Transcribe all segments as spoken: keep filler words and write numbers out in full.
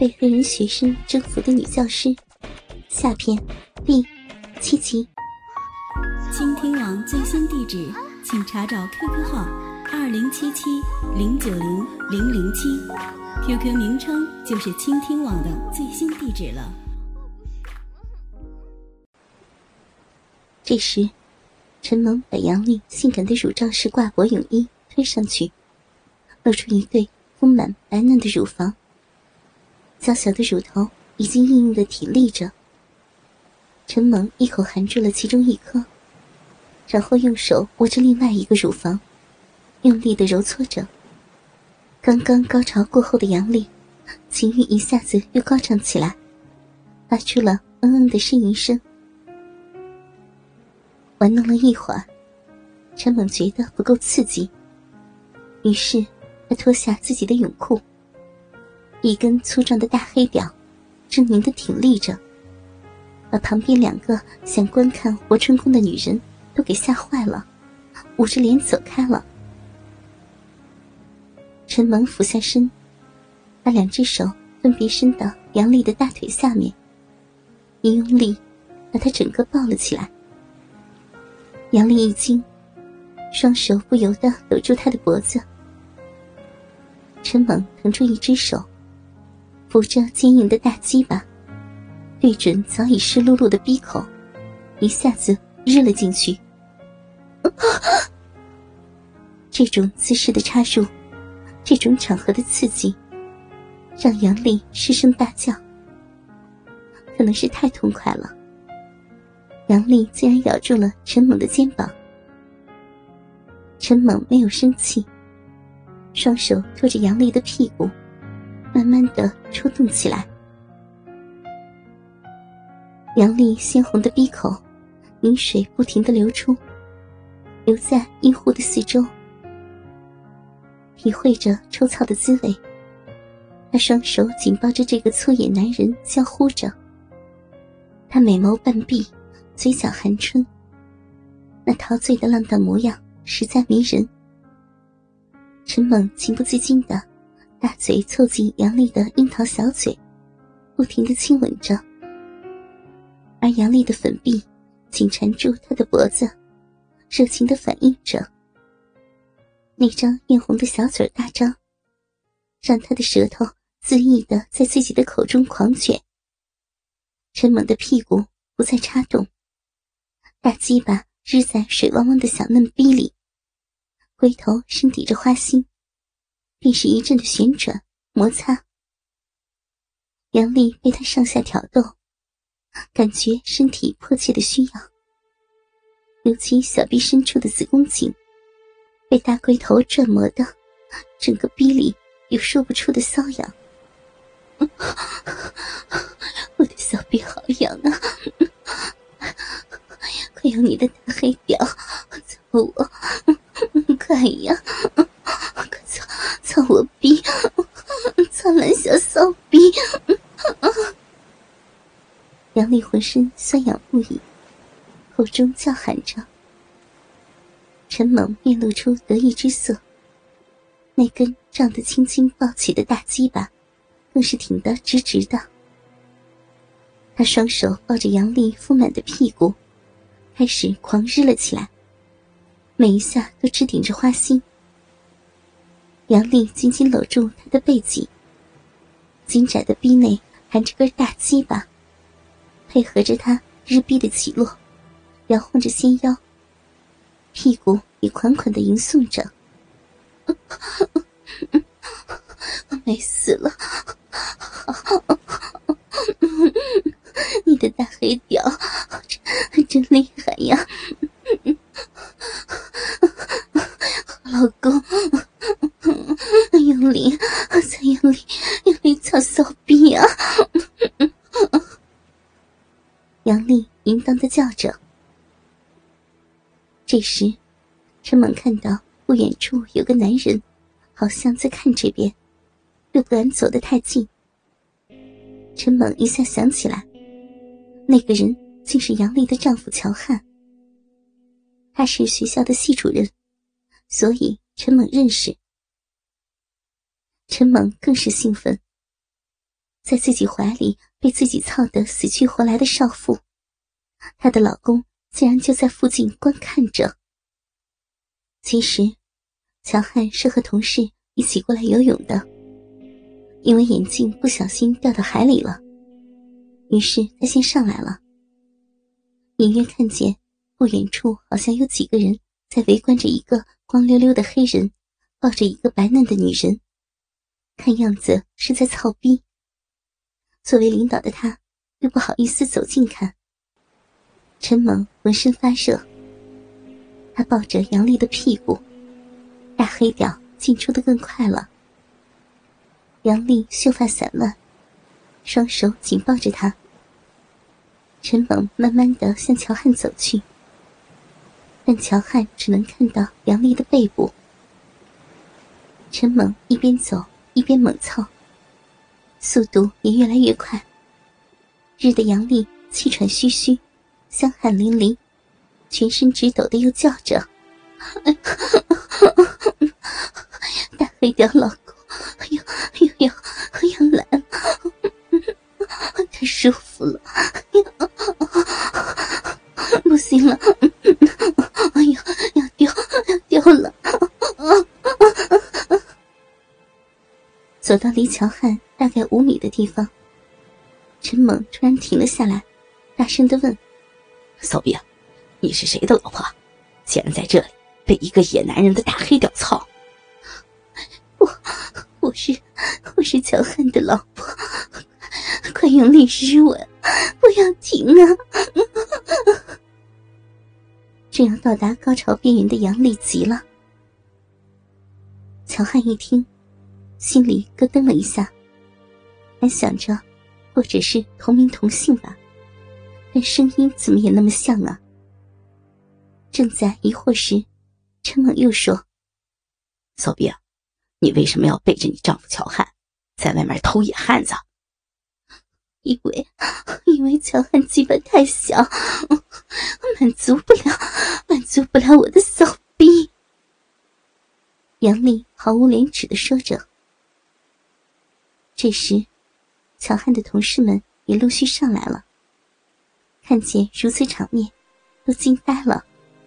被黑人学生征服的女教师下篇第七集。 倾听网最新地址，请查找 Q Q 号二零七七零九零零零七 ，Q Q 名称就是倾听网的最新地址了。 这时，陈萌把杨丽性感的乳罩式挂脖泳衣推上去，露出一对丰满白嫩的乳房，娇小的乳头已经硬硬的挺立着。陈萌一口含住了其中一颗，然后用手握着另外一个乳房，用力地揉搓着。刚刚高潮过后的杨丽情欲一下子又高涨起来，发出了嗯嗯的呻吟声。玩弄了一会儿，陈猛觉得不够刺激，于是他脱下自己的泳裤，一根粗壮的大黑屌狰狞地挺立着，把旁边两个想观看活春宫的女人都给吓坏了，捂着脸走开了。陈猛俯下身，把两只手分别伸到杨丽的大腿下面，一用力把她整个抱了起来。杨丽一惊，双手不由地搂住他的脖子。陈猛腾出一只手，扶着坚硬的大鸡巴，对准早已湿漉漉的逼口，一下子日了进去。这种姿势的插入，这种场合的刺激，让杨丽失声大叫。可能是太痛快了，杨丽竟然咬住了陈猛的肩膀。陈猛没有生气，双手托着杨丽的屁股，慢慢地抽动起来。杨丽鲜红的逼口，饮水不停地流出，流在阴户的四周。体会着抽操的滋味，他双手紧抱着这个粗野男人，娇呼着。他美眸半闭，嘴角含春，那陶醉的浪荡模样实在迷人。陈猛情不自禁地大嘴凑近杨丽的樱桃小嘴，不停地亲吻着，而杨丽的粉臂紧缠住他的脖子，热情地反应着。那张艳红的小嘴大张，让他的舌头恣意地在自己的口中狂卷。陈猛的屁股不再插动，大鸡巴日在水汪汪的小嫩逼里，龟头深抵着花心，便是一阵的旋转摩擦。杨丽被他上下挑逗，感觉身体迫切的需要，尤其小臂深处的子宫颈被大龟头转磨的整个逼里有说不出的瘙痒。我的小臂好痒啊，快用你的大黑屌操我，快呀，快操操我逼，操烂小骚逼。杨丽浑身酸痒不已，口中叫喊着。陈猛面露出得意之色，那根胀得轻轻抱起的大鸡巴更是挺得直直的。他双手抱着杨丽丰满的屁股，开始狂日了起来，每一下都直顶着花心。杨丽紧紧搂住他的背脊，紧窄的逼内含着根大鸡巴，配合着他日逼的起落，摇晃着纤腰，屁股也款款地吟诵着。美死了，你的大黑屌真真厉害呀，老公，用力，再用力，用力操骚逼啊！杨丽淫荡地叫着。这时，陈猛看到不远处有个男人，好像在看这边，又不敢走得太近。陈猛一下想起来，那个人竟是杨丽的丈夫乔汉，他是学校的系主任，所以陈猛认识。陈猛更是兴奋， 在自己怀里被自己操得死去活来的少妇，她的老公竟然就在附近观看着。其实乔汉是和同事一起过来游泳的，因为眼镜不小心掉到海里了，于是他先上来了。隐约看见不远处好像有几个人在围观着一个光溜溜的黑人抱着一个白嫩的女人，看样子是在操逼。作为领导的他又不好意思走近看。陈猛浑身发热，他抱着杨丽的屁股，大黑屌进出得更快了。杨丽秀发散乱，双手紧抱着他。陈猛慢慢地向乔汉走去，但乔汉只能看到杨丽的背部。陈猛一边走一边猛操，速度也越来越快，日得杨丽气喘吁吁，香汗淋漓，全身直抖的又叫着大黑屌老公又又要要来了，太舒服了，不行了，哎呀，要掉要掉了。走到离乔汉大概五米的地方，陈猛突然停了下来，大声地问： 骚逼啊，你是谁的老婆？竟然在这里被一个野男人的大黑屌操？ 我我是我是乔汉的老婆，快用力日吻，不要停啊！正要到达高潮边缘的杨丽急了。乔汉一听，心里咯噔了一下，还想着或者是同名同姓吧，但声音怎么也那么像啊。正在疑惑时，陈猛又说： 骚逼啊，你为什么要背着你丈夫乔汉在外面偷野汉子？ 因为因为乔汉鸡巴太小，满足不了满足不了我的骚逼。杨丽毫无廉耻地说着。这时乔汉的同事们也陆续上来了，看见如此场面都惊呆了。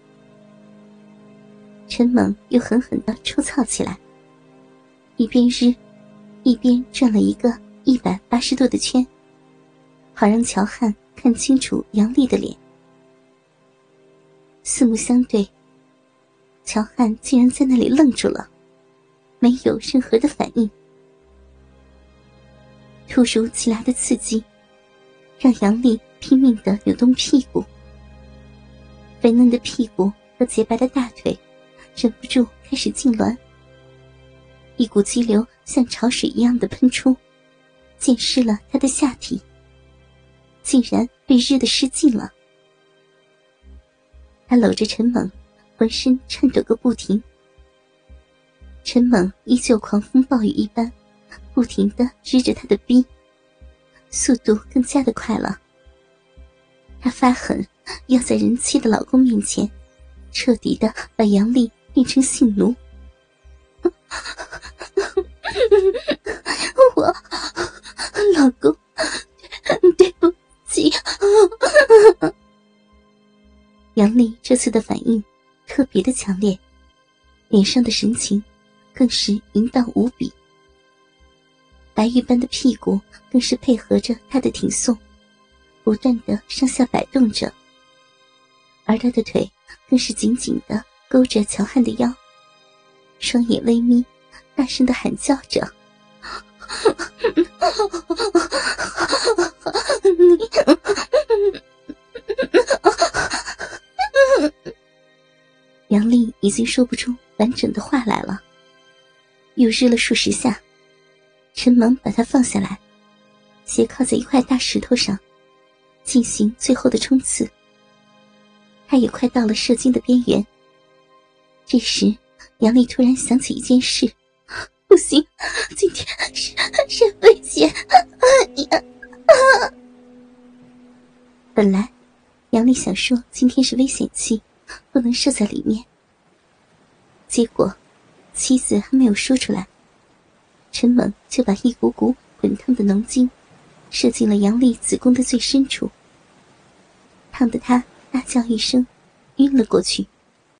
陈猛又狠狠地抽操起来，一边日一边转了一个一百八十度的圈，好让乔汉看清楚杨丽的脸。四目相对，乔汉竟然在那里愣住了，没有任何的反应。突如其来的刺激让杨丽拼命地扭动屁股，肥嫩的屁股和洁白的大腿忍不住开始痉挛，一股激流像潮水一样的喷出，溅湿了他的下体，竟然被热得失禁了。他搂着陈猛，浑身颤抖个不停。陈猛依旧狂风暴雨一般不停地日着他的逼，速度更加的快了。他发狠，要在人妻的老公面前彻底的把杨丽变成性奴。我老公对不起。杨丽这次的反应特别的强烈，脸上的神情更是淫荡无比，白玉般的屁股更是配合着他的挺送，不断的上下摆动着，而他的腿更是紧紧地勾着乔汉的腰，双眼微眯，大声地喊叫着：杨丽已经说不出完整的话来了，又日了数十下。陈猛把他放下来，斜靠在一块大石头上，进行最后的冲刺。他也快到了射精的边缘。这时杨丽突然想起一件事，不行，今天是是危险。本来杨丽想说今天是危险期，不能射在里面，结果妻子还没有说出来，陈猛就把一股股滚烫的浓精射进了杨丽子宫的最深处，烫得她大叫一声，晕了过去。